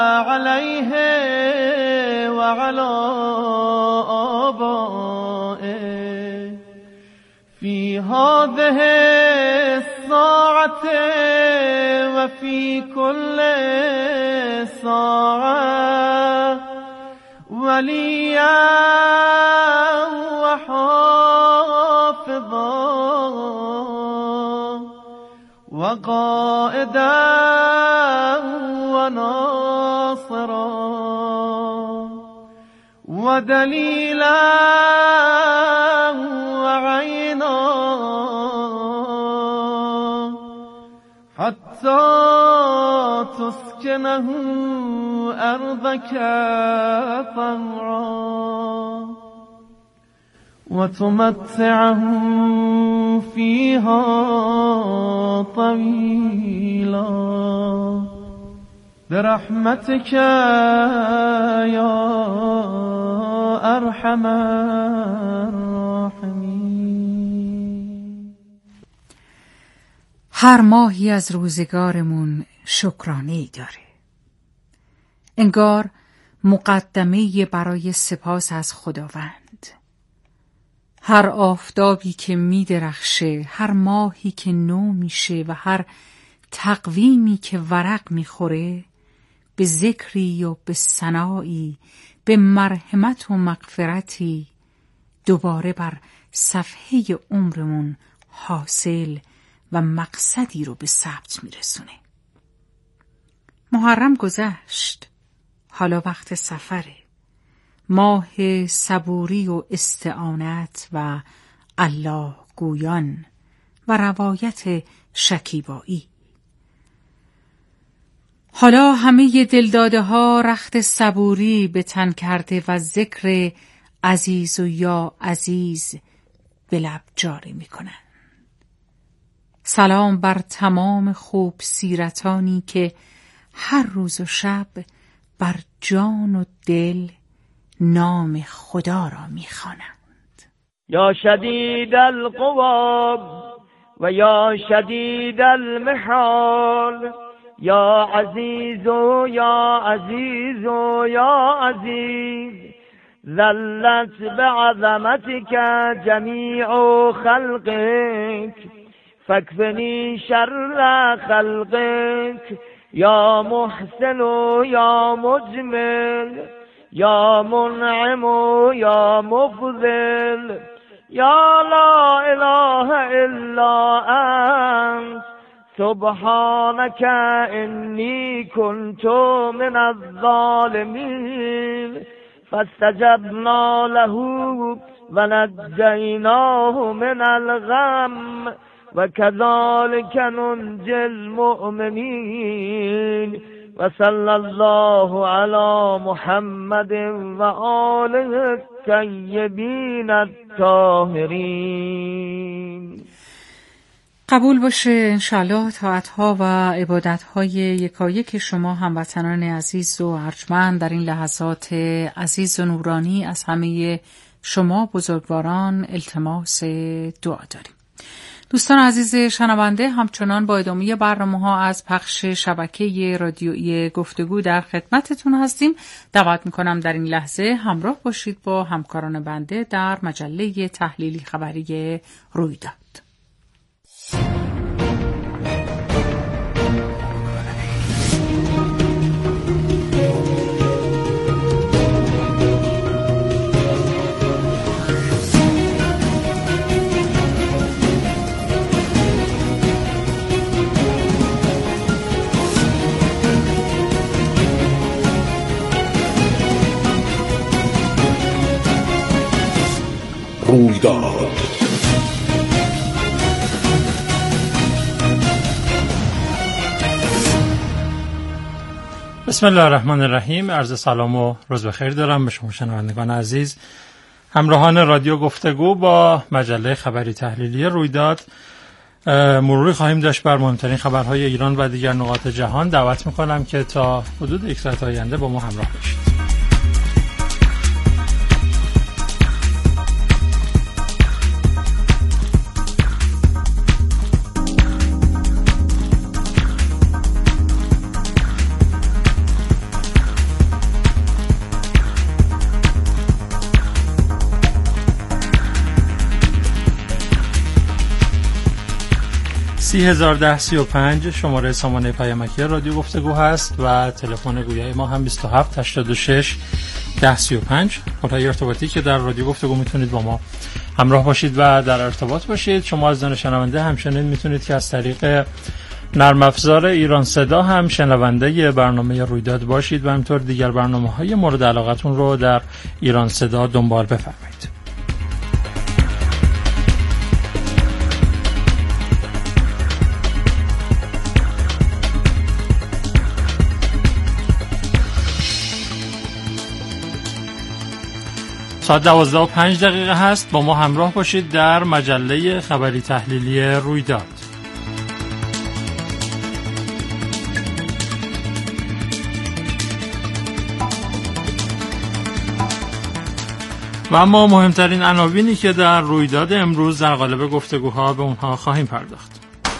عليه وعلى آبائه في هذه الساعة وفي كل ساعة وليا وحافظا وقائدا وناصرا ودليلا وعينا حتى تسكنه أرضك طوعا وتمتعه فيها طويلا برحمتك يا أرحم الراحمين. هر ماهی از روزگارمون شکرانه‌ای داره. انگار مقدمه برای سپاس از خداوند. هر آفتابی که می درخشه، هر ماهی که نو میشه و هر تقویمی که ورق میخوره به ذکری و به ثنایی، به مرحمت و مغفرتی دوباره بر صفحه عمرمون حاصل و مقصدی رو به ثبت میرسونه. محرم گذشت، حالا وقت سفره، ماه صبوری و استعانت و الله گویان و روایت شکیبایی. حالا همه دلداده ها رخت صبوری به تن کرده و ذکر عزیز و یا عزیز به لب جاری می کنند. سلام بر تمام خوب سیرتانی که هر روز و شب بر جان و دل نام خدا را می خوانند. یا شدید القوا و یا شدید المحال، یا عزیز و یا عزیز و یا عزیز، ذلت بعظمتك جمیع خلقك فاکفنی شر خلقك، یا محسن و یا مجمل، یا منعم و یا مفضل، یا لا اله الا انت سبحانك انی كنت من الظالمین، فاستجبنا له ونجیناه من الغم وكذلك ننجي المؤمنين، وصلى الله على محمد وآله الطيبين الطاهرين. قبول باشه انشالله طاعت‌ها و عبادت‌های یکایک شما هموطنان عزیز و ارجمند در این لحظات عزیز و نورانی از همه شما بزرگواران التماس دعا داریم. دوستان عزیز شنونده، همچنان با ادامه برنامه‌ها از پخش شبکه رادیویی گفتگو در خدمتتون هستیم. دعوت می‌کنم در این لحظه همراه باشید با همکاران بنده در مجله تحلیلی خبری رویداد. رویداد. بسم الله الرحمن الرحیم. عرض سلام و روز بخیر دارم به شما شنوندگان عزیز، همراهان رادیو گفتگو. با مجله خبری تحلیلی رویداد مروری خواهیم داشت بر مهمترین خبرهای ایران و دیگر نقاط جهان. دعوت میکنم که تا حدود 1 ساعت آینده با ما همراه باشید. 301035 شماره سامانه پیامکی رادیو گفتگو هست و تلفن گویای ما هم 2786 1035. خطهای ارتباطی که در رادیو گفتگو میتونید با ما همراه باشید و در ارتباط باشید. شما از شنونده همچنین میتونید که از طریق نرم افزار ایران صدا هم شنونده برنامه رویداد باشید و همینطور دیگر برنامه‌های مورد علاقتون رو در ایران صدا دنبال بفرمایید. ساعت 12:05 هست. با ما همراه باشید در مجله خبری تحلیلی رویداد. و اما مهمترین عناوینی که در رویداد امروز در قالب گفتگوها به اونها خواهیم پرداخت.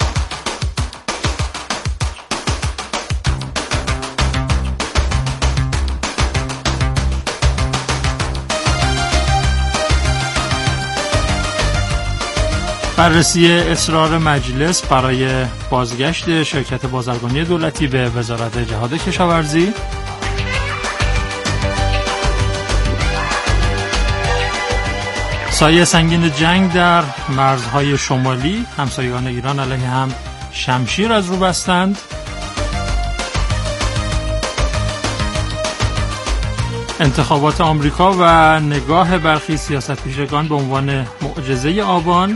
بررسی اصرار مجلس برای بازگشت شرکت بازرگانی دولتی به وزارت جهاد کشاورزی، سایه سنگین جنگ در مرزهای شمالی، همسایگان ایران علیه هم شمشیر از رو بستند، انتخابات آمریکا و نگاه برخی سیاست‌پیشگان به عنوان معجزه آبان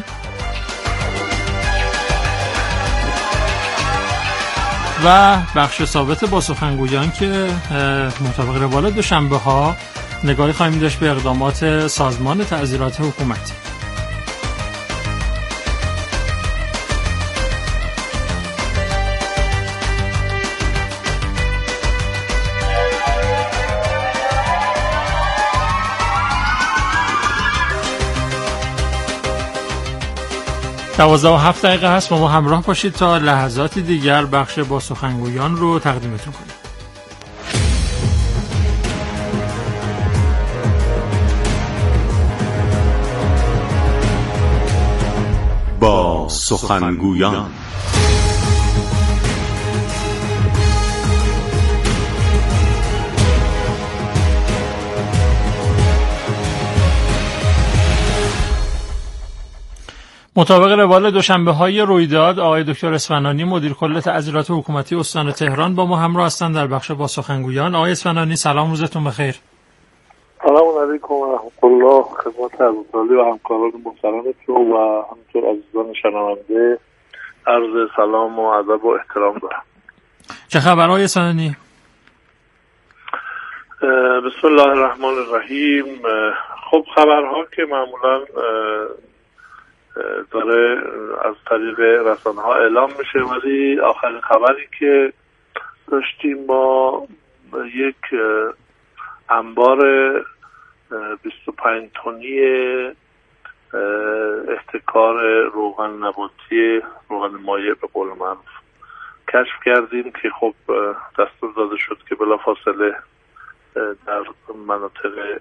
و بخش ثابت با سخنگویان که مطابق روال دوشنبه ها نگاهی خواهیم داشت به اقدامات سازمان تعزیرات حکومتی. دوازده و 7 دقیقه هست. با ما همراه باشید تا لحظاتی دیگر بخش با سخنگویان رو تقدیمتون کنیم. با سخنگویان مطابق روال دوشنبه‌های رویداد، آقای دکتر اصفهانی مدیر کل تعزیرات حکومتی استان تهران با ما همراه هستند در بخش با سخنگویان. آقای اصفهانی سلام، روزتون بخیر. سلام علیکم و رحمت الله خدمت عزیزان و همکاران محترمتون و همینطور عزیزان شنونده عرض سلام و ادب و احترام دارم. چه خبر آقای اصفهانی؟ بسم الله الرحمن الرحیم. خب خبرها که معمولا داره از طریق رسانه ها اعلام میشه، ولی آخرین خبری که داشتیم ما یک انبار 25 تنی احتکار روغن نباتی، روغن مایع به قول معروف کشف کردیم که خب دستور داده شد که بلافاصله در مناطق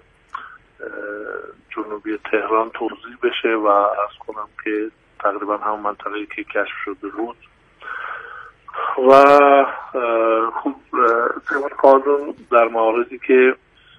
جنوبی تهران توزیع بشه و عرض کنم که تقریبا همون منطقه‌ای که کشف شده بود و خب طبق قانون در مواردی که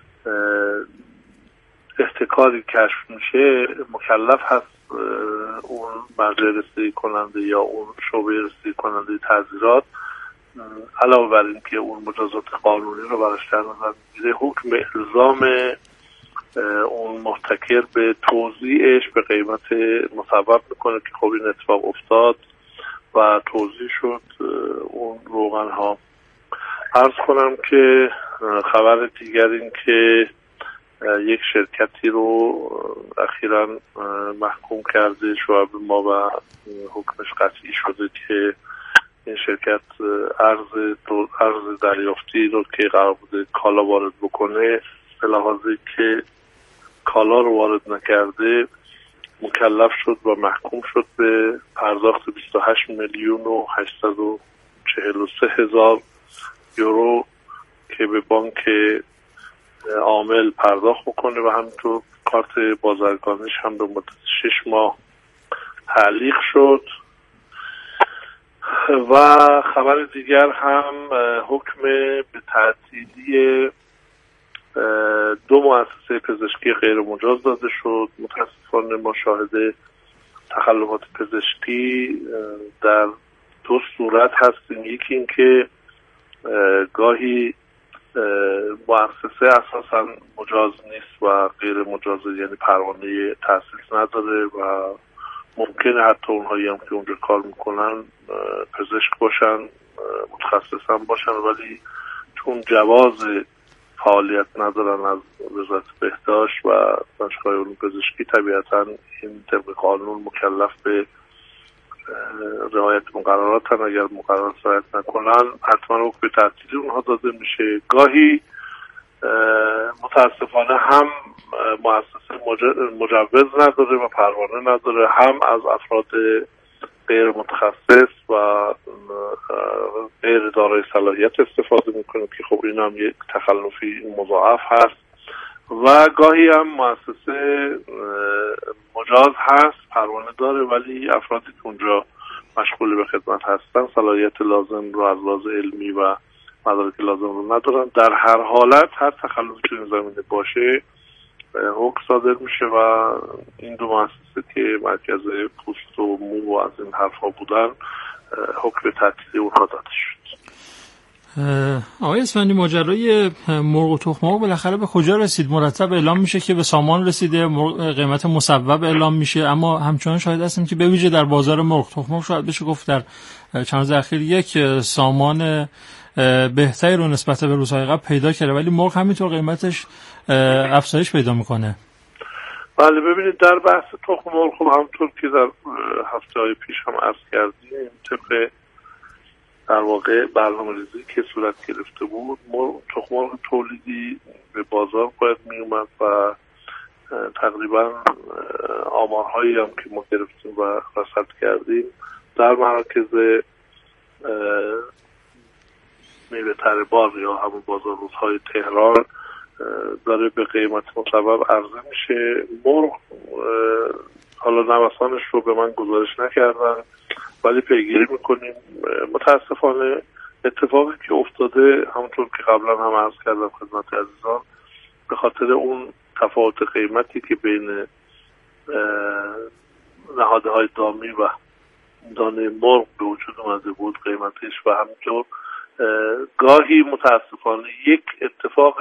احتکاری کشف میشه مکلف هست اون مرجع رسیدگی کننده یا اون شعبه رسیدگی کننده تعزیرات علاوه بر این که اون مجازات قانونی رو براش در نظر میگیره، حکم الزام اون محتکر به توزیعش به قیمت مصوب میکنه که خب این اتفاق افتاد و توزیع شد اون روغن ها. عرض کنم که خبر دیگر این که یک شرکتی رو اخیراً محکوم کرده شعب ما و حکمش قطعی شده که این شرکت ارز دریافتی رو که قرار بوده کالا وارد بکنه به لحاظی که کالا رو وارد نکرده مکلف شد و محکوم شد به پرداخت 28,843,000 یورو که به بانک عامل پرداخت بکنه و همینطور کارت بازرگانیش هم به مدت 6 ماه تعلیق شد. و خبر دیگر هم حکم به تعطیلی 2 مؤسسه پزشکی غیر مجاز داده شد. متاسفانه ما شاهد تخلفات پزشکی در 2 صورت هستیم. یکی این که گاهی مؤسسه اساسا مجاز نیست و غیر مجازه، یعنی پروانه تأسیس نداره و ممکنه حتی اونهایی هم که اونجا کار میکنن پزشک باشن، متخصص هم باشن، ولی چون جواز فعالیت ندارن از وزارت بهداشت و دانشگاه علوم پزشکی، طبیعتا این طبق قانون مکلف به رعایت مقرراتن. اگر مقررات رعایت نکنن حتما حکم تعطیلی اونها داده میشه. گاهی متاسفانه هم مؤسسه مجوز نداره و پروانه نداره، هم از افراد غیر متخصص و غیر دارای صلاحیت استفاده میکنه که خب این هم یک تخلفی مضاعف هست. و گاهی هم مؤسسه مجاز هست، پروانه داره، ولی افرادی که اونجا مشغول به خدمت هستن صلاحیت لازم رو از لحاظ علمی و مدارک لازم رو ندارن. در هر حالت هر تخلفی تو این زمینه باشه حکم صادر میشه و این 2 مؤسسه که مرکز پوست و مو و از این حرفا بودن حکم تعطیلی اونها داده شد. آقای اسفندی، ماجرای مرغ و تخم مرغ بالاخره به کجا رسید؟ مرتب اعلام میشه که به سامان رسیده، قیمت مصوب اعلام میشه، اما همچنان شاهد هستیم که به ویژه در بازار مرغ تخم مرغ شاید بشه گفت در چند روز اخیر یک سامان بهتری رو نسبت به روزهای قبل پیدا کرده، ولی مرغ همینطور قیمتش افزایش پیدا میکنه. بله، ببینید در بحث تخم مرغ خب همونطور که در هفته‌های پیش هم عرض کردیم، طبق در واقع برنامه‌ریزی که صورت گرفته بود، تخم مرغ تولیدی به بازار باید می اومد و تقریبا آمارهایی هم که ما گرفتیم و رصد کردیم در مراکز میوه تر بار یا همون بازار روزهای تهران داره به قیمت مصوب عرضه میشه. مرغ حالا نوسانش رو به من گزارش نکردن ولی پیگیری میکنیم. متاسفانه اتفاقی که افتاده همونطور که قبلا هم عرض کردم خدمت عزیزان، به خاطر اون تفاوت قیمتی که بین نهادهای دامی و دانه مرغ به وجود اومده بود قیمتش و همینطور گاهی متاسفانه یک اتفاق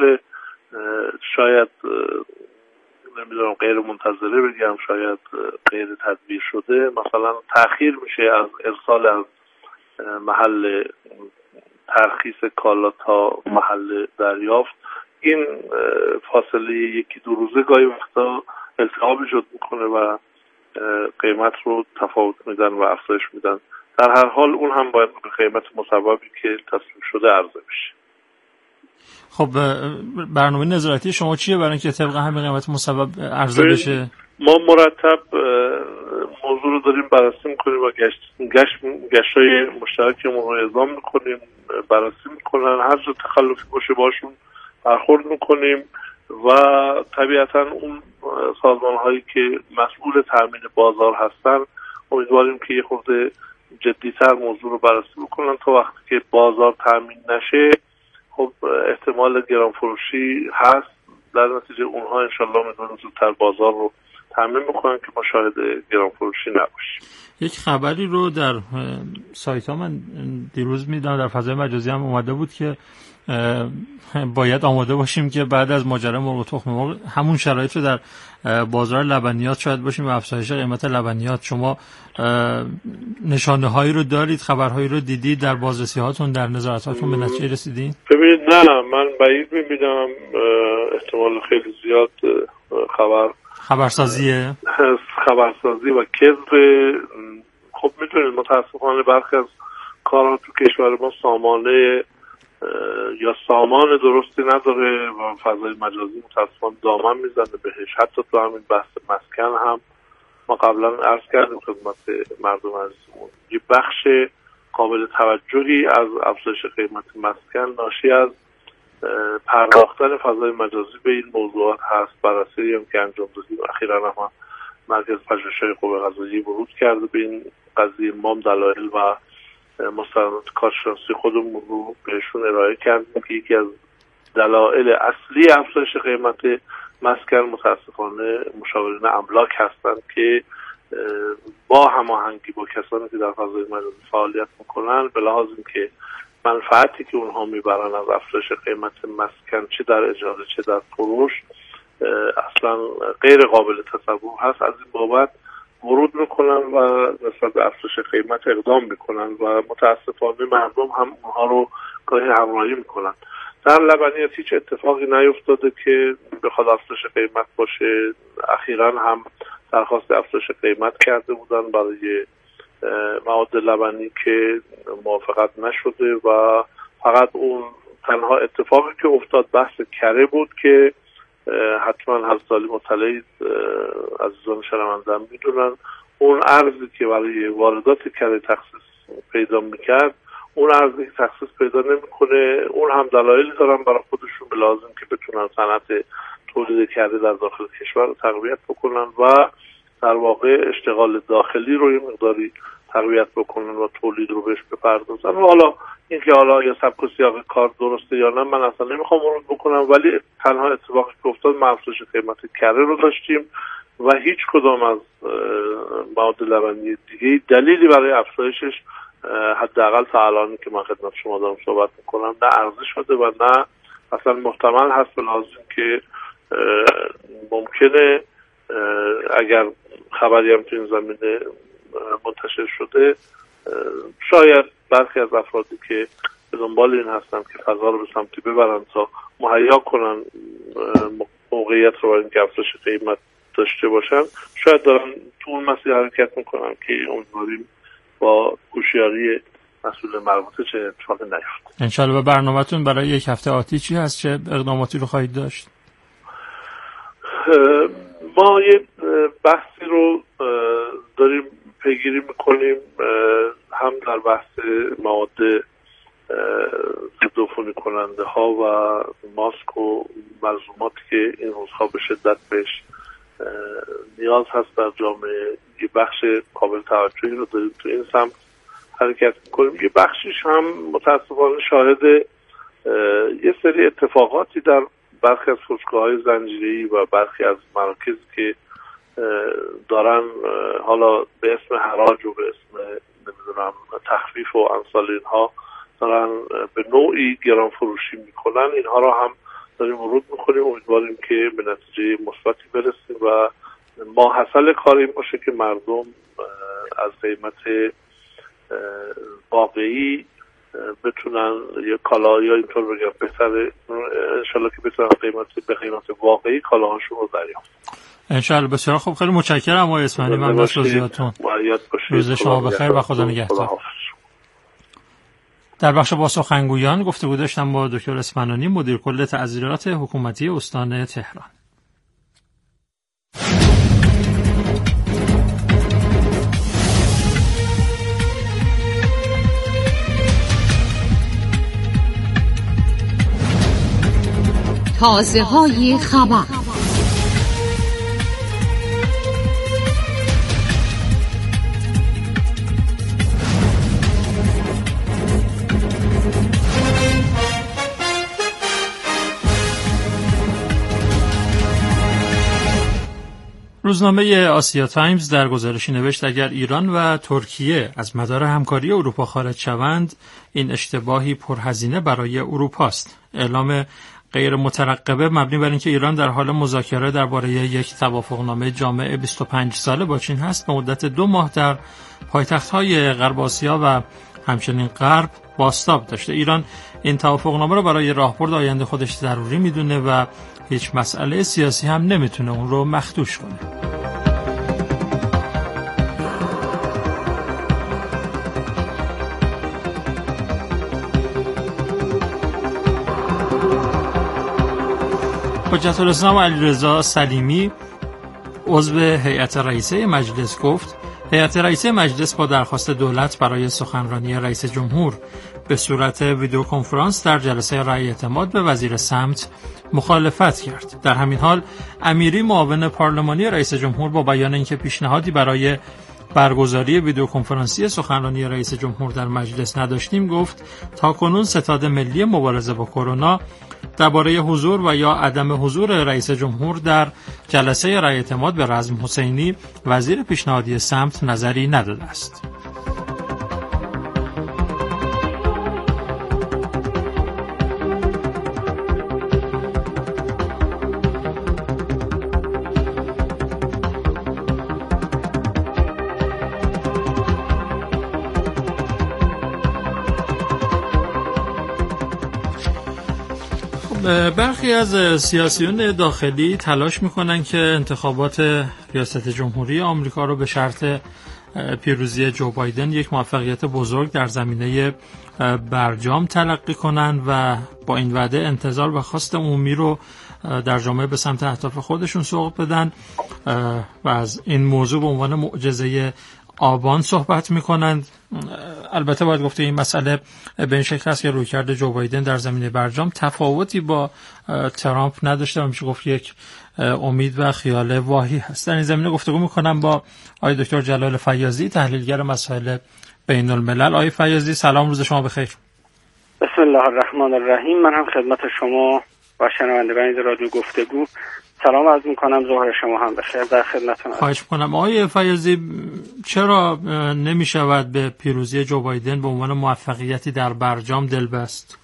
شاید نمیدونم غیر منتظره بگم، شاید غیر تدبیر شده، مثلا تأخیر میشه از ارسال از محل ترخیص کالا تا محل دریافت. این فاصله 1-2 روزه گاهی وقتا التهاب ایجاد میکنه و قیمت رو تفاوت میدن و افزایش میدن. در هر حال اون هم باید به قیمت مصوبی که تصمیم شده عرضه بشه. خب برنامه نظارتی شما چیه برای اینکه طبق همین قیمت مصوب عرضه بشه؟ ما مرتب موضوع رو داریم بررسی میکنیم و گشت‌های مشترکمون رو اعزام میکنیم، بررسی میکنن، هر جا تخلفی باشه باشون برخورد میکنیم و طبیعتا اون سازمان هایی که مسئول تامین بازار هستن امیدواریم که یه خورده جدی‌تر موضوع رو بررسی بکنن تا وقتی که بازار تامین نشه خب احتمال گران فروشی هست. در نتیجه اونها انشالله میتونن زودتر بازار رو تامین بکنن که ما شاهد گران فروشی نباشیم. یک خبری رو در سایت ها من دیروز میدونم در فضای مجازی هم اومده بود که باید آماده باشیم که بعد از ماجرای مرغ و تخم مرغ همون شرایط رو در بازار لبنیات شاید باشیم و افزایش قیمت لبنیات. شما نشانه هایی رو دارید، خبرهایی رو دیدید، در بازرسی هاتون در نظارتاتون به نتیجه رسیدین؟ ببینید نه، من بعید میبینم، احتمال خیلی زیاد خبرسازی و کذب. خب میدونید متاسفانه برخی از کارها تو کشور ما سامانه یا سامان درستی نداره و فضای مجازی متاسفانه دامن میزنه بهش. حتی تو همین بحث مسکن هم ما قبلا عرض کردیم خدمت مردم عزیزمون، یه بخش قابل توجهی از افزایش قیمت مسکن ناشی از پرداختن فضای مجازی به این موضوعات هست. بررسی هم که انجام دادیم اخیراً هم مرکز پژوهش‌های قوه قضاییه ورود کرده به این قضیه، مام دلایل و مستندات کارشناسی خودمون رو بهشون ارائه کردیم که یکی از دلایل اصلی افزایش قیمت مسکن متاسفانه مشاورین املاک هستند که با هماهنگی با کسانی که در فضای مجازی فعالیت میکنن به لحاظ اینکه منفعتی که اونها میبرن از افزایش قیمت مسکن چه در اجاره چه در فروش اصلا غیر قابل تصور هست، از این بابت ورود میکنن و نسبت به افزایش قیمت اقدام میکنن و متاسفانه مردم هم اونها رو گاهی همراهی میکنن. در لبنیات هیچ اتفاقی نیفتاده که بخواد افزایش قیمت باشه. اخیراً هم درخواست افزایش قیمت کرده بودن برای مواد لبنی که موافقت نشده و فقط اون تنها اتفاقی که افتاد بحث کره بود که حتما حضرت عالی مطلع عزیزان شنونده‌ام میدونن اون ارزی که برای واردات کره تخصیص پیدا میکرد اون ارزی که تخصیص پیدا نمیکنه. اون هم دلایلی دارن برای خودشون به لازم که بتونن صنعت تولید کره در داخل کشور رو تقویت بکنن و در واقع اشتغال داخلی رو یه مقداری تقویت بکنن و تولید رو بهش بپردازن. و حالا اینکه حالا یا سبک و سیاق کار درسته یا نه من اصلا نمیخوام ورود بکنم، ولی تنها اتفاقی که افتاد افزایش قیمت کره رو داشتیم و هیچ کدام از مواد لبنی دیگه دلیلی برای افزایشش حداقل تا الان که من خدمت شما دارم صحبت میکنم نه عرضه شده و نه اصلا محتمل هست. لازم که ممکنه اگر خبری هم تو این زمینه منتشر شده شاید برخی از افرادی که به دنبال این هستن که فضا رو به سمتی ببرن تا مهیا کنن موقعیت رو برای اینکه افزایش قیمت داشته باشن شاید دارن تو اون مسیر حرکت میکنن که امیدواریم با هوشیاری مسئول مربوطه چه اتفاقی نیفته. انشالله. و برنامه‌تون برای یک هفته آتی چی هست؟ چه اقداماتی رو خواهید داشت؟ ما یه بحثی رو داریم پیگیری میکنیم هم در بحث مواد ضدعفونی کننده ها و ماسک و ملزوماتی که این روزها به شدت بهش نیاز هست در جامعه. یه بخش قابل توجهی رو داریم تو این سمت حرکت میکنیم. یه بخشیش هم متاسفانه شاهد یه سری اتفاقاتی در برخی از فروشگاه‌های زنجیره‌ای و برخی از مراکزی که دارن حالا به اسم حراج و به اسم نمیدونم تخفیف و امثال اینها دارن به نوعی گران فروشی میکنن. اینها رو هم داریم ورود میکنیم. امیدواریم که به نتیجه مثبتی برسیم و ماحصل کار این باشه که مردم از قیمت واقعی بتونن یه کالا یا اینطور بگم بهتره انشالله که بتونن به قیمت واقعی کالاهاشون رو دریافت. انشالله. بسیار خوب، خیلی متشکرم آقای اسماعیلی. من بس توضیحاتون. روز شما بخیر و خدا نگهدار. در بخش با سخنگویان گفتگو داشتم با دکتر اسمنانی، مدیر کل تعزیرات حکومتی استان تهران. تازه‌های خبر. روزنامه آسیا تایمز در گزارشی نوشت اگر ایران و ترکیه از مدار همکاری اروپا خارج شوند این اشتباهی پرهزینه برای اروپا است. اعلام غیر مترقبه مبنی بر اینکه ایران در حال مذاکره درباره یک توافقنامه جامع 25 ساله با چین هست به مدت 2 ماه در پایتخت‌های غرب آسیا و همچنین غرب بازتاب داشته. ایران این توافقنامه رو برای راهبرد آینده خودش ضروری میدونه و هیچ مسئله سیاسی هم نمیتونه اون رو مخدوش کنه. حجت الاسلام علیرضا سلیمی عضو هیئت رئیسه مجلس گفت هیئت رئیسه مجلس با درخواست دولت برای سخنرانی رئیس جمهور به صورت ویدیو کنفرانس در جلسه رأی اعتماد به وزیر سمت مخالفت کرد. در همین حال امیری معاون پارلمانی رئیس جمهور با بیان اینکه پیشنهادی برای برگزاری ویدیوکنفرانسی سخنرانی رئیس جمهور در مجلس نداشتیم گفت تاکنون ستاد ملی مبارزه با کرونا درباره حضور و یا عدم حضور رئیس جمهور در جلسه رأی اعتماد به رزم حسینی وزیر پیشنهادی سمت نظری نداده است. برخی از سیاسیون داخلی تلاش میکنن که انتخابات ریاست جمهوری آمریکا رو به شرط پیروزی جو بایدن یک موفقیت بزرگ در زمینه برجام تلقی کنن و با این وعده انتظار و خواست عمومی رو در جامعه به سمت اهداف خودشون سوق بدن و از این موضوع به عنوان معجزه آبان صحبت میکنند. البته باید گفته این مسئله به این شکل است که رویکرد جو بایدن در زمینه برجام تفاوتی با ترامپ نداشته و میشه گفت یک امید و خیال واهی هست. در این زمینه گفتگو میکنم با آقای دکتر جلال فیاضی، تحلیلگر مسائل بین الملل. آقای فیاضی سلام، روز شما بخیر. بسم الله الرحمن الرحیم. من هم خدمت شما و شنوندگان رادیو گفتگو سلام عرض میکنم. ظهر شما هم بخیر. در خدمتتون. خواهش میکنم. آقای فیاضی، چرا نمیشود به پیروزی جو بایدن به عنوان موفقیتی در برجام دل بست؟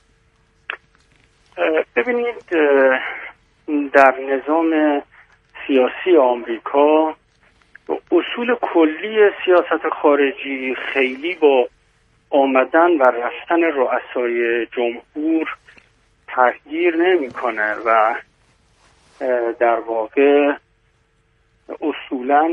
ببینید، در نظام سیاسی آمریکا اصول کلی سیاست خارجی خیلی با آمدن و رفتن رؤسای جمهور تغییر نمیکنه و در واقع اصولاً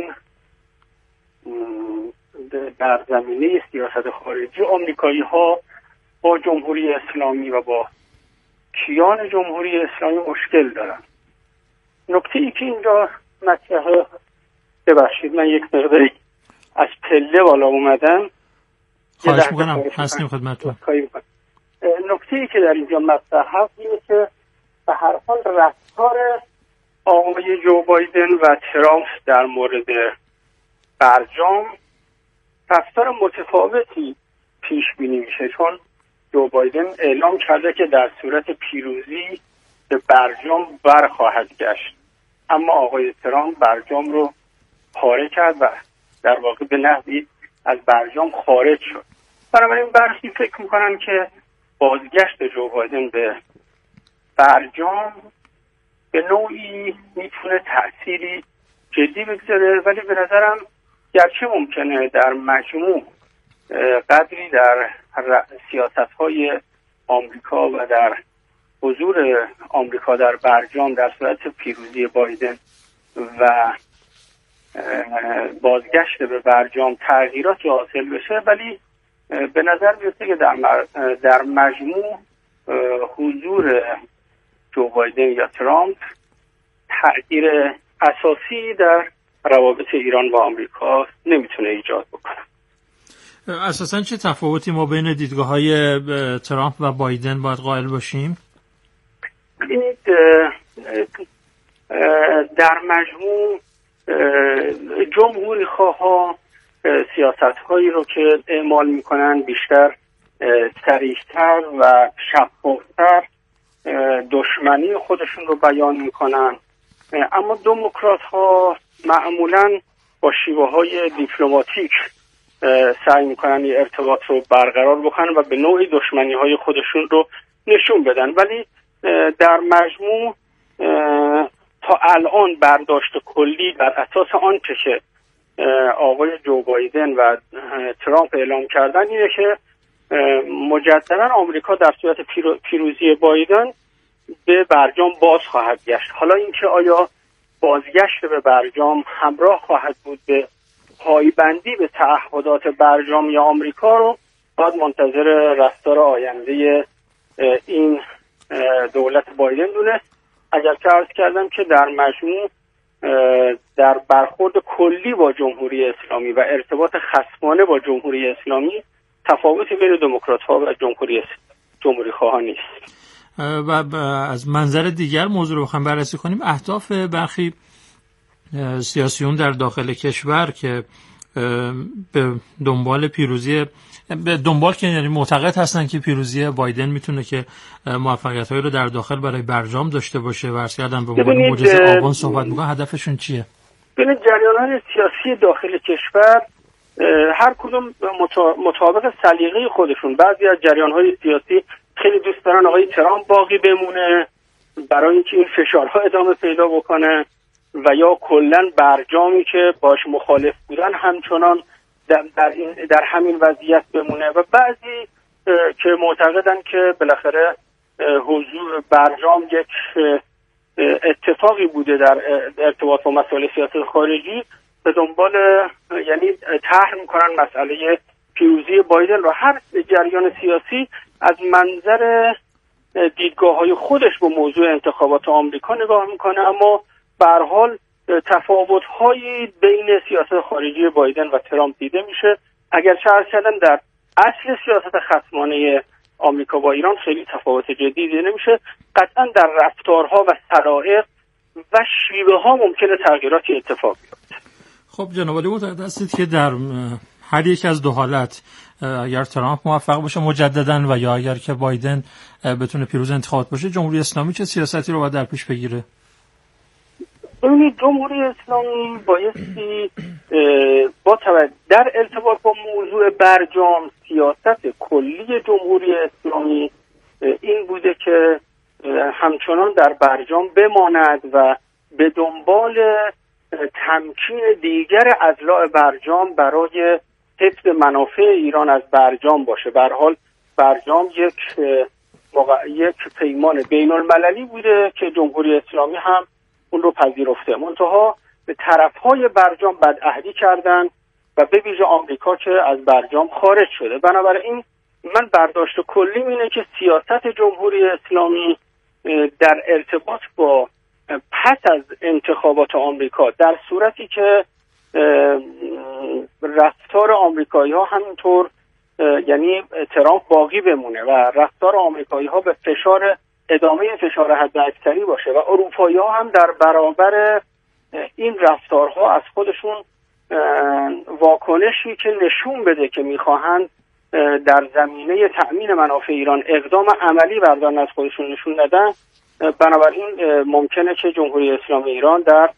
در زمینه سیاست خارجی آمریکایی ها با جمهوری اسلامی و با کیان جمهوری اسلامی مشکل دارن. نکته ای که اینجا مطرحه، ببخشید من یک مقداری از پله بالا اومدم، خواهش میکنم، هستیم خدمتتون. نکته ای که در اینجا مطرح هست اینه که به هر حال رفتار آقای جو بایدن و ترامپ در مورد برجام رفتار متفاوتی پیش بینی میشه، چون جو بایدن اعلام کرده که در صورت پیروزی به برجام برخواهد گشت، اما آقای ترامپ برجام رو پاره کرد و در واقع به نحوی از برجام خارج شد. بنابراین برخی فکر میکنن که بازگشت جو بایدن به برجام به نوعی میتونه تأثیری جدی بگذاره، ولی به نظرم گرچه ممکنه در مجموع قدری در سیاست‌های آمریکا و در حضور آمریکا در برجام در صورت پیروزی بایدن و بازگشت به برجام تغییراتی حاصل بشه، ولی به نظر میاد که در مجموع حضور جو بایدن یا ترامپ تغییر اساسی در روابط ایران و آمریکا نمیتونه ایجاد بکنه. اساساً چه تفاوتی ما بین دیدگاه‌های ترامپ و بایدن باید قائل باشیم؟ ببینید، در مجموع جمهوری خواها سیاست‌هایی رو که اعمال میکنن بیشتر صریح‌تر و شفاف‌تر دشمنی خودشون رو بیان میکنن، اما دموکرات‌ها معمولاً با شیوه‌های دیپلماتیک سعی میکنن این ارتباط رو برقرار بکنن و به نوعی دشمنی‌های خودشون رو نشون بدن. ولی در مجموع تا الان برداشت کلی بر اساس آنچه که آقای جو بایدن و ترامپ اعلام کردن اینه که مجددا آمریکا در صورت پیروزی بایدن به برجام باز خواهد گشت. حالا اینکه آیا بازگشت به برجام همراه خواهد بود به پایبندی به تعهدات برجام یا آمریکا رو باید منتظر رفتار آینده این دولت بایدن دونست. اگر که عرض کردم که در مجموع در برخورد کلی با جمهوری اسلامی و ارتباط خصمانه با جمهوری اسلامی تفاوتی بین دموکرات‌ها و جمهوری خواهان نیست. و از منظر دیگر موضوع رو بخوایم بررسی کنیم، اهداف برخی سیاسیون در داخل کشور که به دنبال پیروزی، به دنبال که یعنی معتقد هستن که پیروزی بایدن میتونه که موفقیت‌هایی رو در داخل برای برجام داشته باشه و عرض کردن به عنوان معجزه آبان صحبت می‌کنن. هدفشون چیه؟ ببینید جریان‌های سیاسی داخل کشور هر کدوم مطابق سلیقه خودشون، بعضی از جریان‌های سیاسی خیلی دوست دارن آقای ترامپ باقی بمونه برای اینکه این فشارها ادامه پیدا بکنه و یا کلا برجامی که باش مخالف بودن همچنان در همین وضعیت بمونه و بعضی که معتقدن که بالاخره حضور برجام یک اتفاقی بوده در ارتباط با مسائل سیاست خارجی، به دنبال یعنی طرح میکنن مسئله پیروزی بایدن رو. هر جریان سیاسی از منظر دیدگاه‌های خودش به موضوع انتخابات آمریکا نگاه میکنه، اما به هر حال تفاوت‌هایی بین سیاست خارجی بایدن و ترامپ دیده میشه. اگرچه عرض کردم در اصل سیاست خصمانه آمریکا با ایران خیلی تفاوت جدی دیده نمیشه. قطعا در رفتارها و سرائق و شیوه ها ممکنه تغییراتی اتفاق بیفته. خب جناب عالی، معتقد هستید که در هر یک از دو حالت، اگر ترامپ موفق باشه مجدداً و یا اگر که بایدن بتونه پیروز انتخابات باشه، جمهوری اسلامی چه سیاستی رو باید در پیش بگیره؟ ببینید جمهوری اسلامی بایستی در ارتباط با موضوع برجام سیاست کلی جمهوری اسلامی این بوده که همچنان در برجام بماند و به دنبال تمکین دیگر اضلاع برجام برای حفظ منافع ایران از برجام باشه. به هر حال برجام یک پیمان بین المللی بوده که جمهوری اسلامی هم اون رو پذیرفته، منتها به طرفهای برجام بدعهدی کردن و به ویژه آمریکا که از برجام خارج شده. بنابراین من برداشت کلی اینه که سیاست جمهوری اسلامی در ارتباط با پس از انتخابات آمریکا، در صورتی که رفتار آمریکایی ها همینطور یعنی ترامپ باقی بمونه و رفتار آمریکایی ها به ادامه فشار حداکثری باشه و اروپایی ها هم در برابر این رفتارها از خودشون واکنشی که نشون بده که میخواهند در زمینه تأمین منافع ایران اقدام عملی بردارن از خودشون نشون ندن. بنابراین ممکنه که جمهوری اسلامی ایران در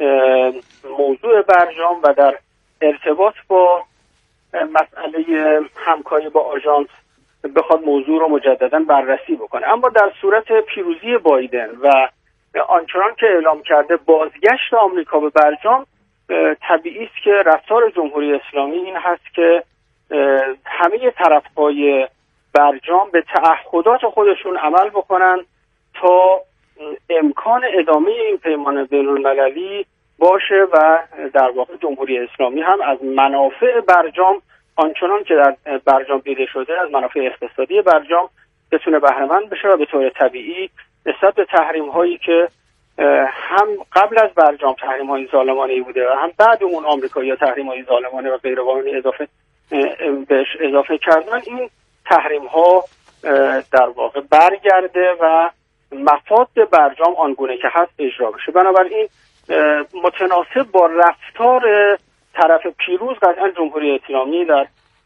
موضوع برجام و در ارتباط با مسئله همکاری با آژانس بخواد موضوع رو مجددا بررسی بکنه. اما در صورت پیروزی بایدن و آنچنان که اعلام کرده بازگشت آمریکا به برجام، طبیعی است که رفتار جمهوری اسلامی این هست که همه طرف‌های برجام به تعهدات خودشون عمل بکنن تا امکان ادامه این پیمان بین‌المللی باشه و در واقع جمهوری اسلامی هم از منافع برجام آنچنان که در برجام دیده شده، از منافع اقتصادی برجام بتونه بهره مند بشه و به طور طبیعی نسبت به تحریم هایی که هم قبل از برجام تحریم های ظالمانه بوده و هم بعد اون آمریکایی‌ها تحریم های ظالمانه و غیرقانونی بهش اضافه کردن، این تحریم ها در واقع برگرده و مفاد برجام آنگونه که هست اجرا بشه. بنابراین متناسب با رفتار طرف پیروز قطعا جمهوری اسلامی در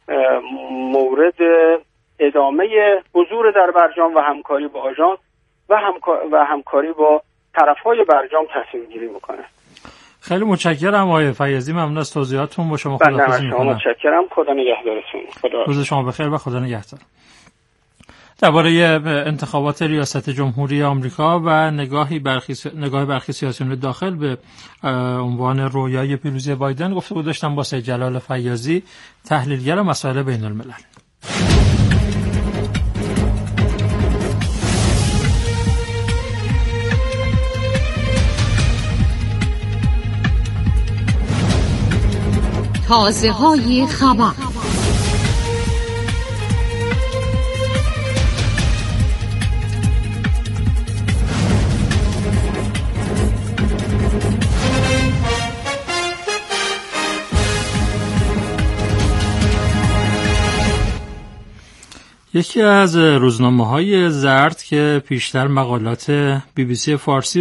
مورد ادامه حضور در برجام و همکاری با آژانس و همکاری با طرف‌های برجام تصمیم گیری میکنه. خیلی متشکرم آقای فیاضی، ممنون از توضیحاتتون. با شما خداحافظی میکنم. متشکرم. خدا نگهدارتون. روز شما بخیر و خدا نگهدار. درباره انتخابات ریاست جمهوری آمریکا و نگاه برخی سیاسیون داخل به عنوان رویای پیروزی بایدن گفتگو داشتم با سید جلال فیاضی، تحلیلگر مسائل بین الملل. تازه‌های خبر. یکی از روزنامه‌های زرد که پیشتر مقالات BBC فارسی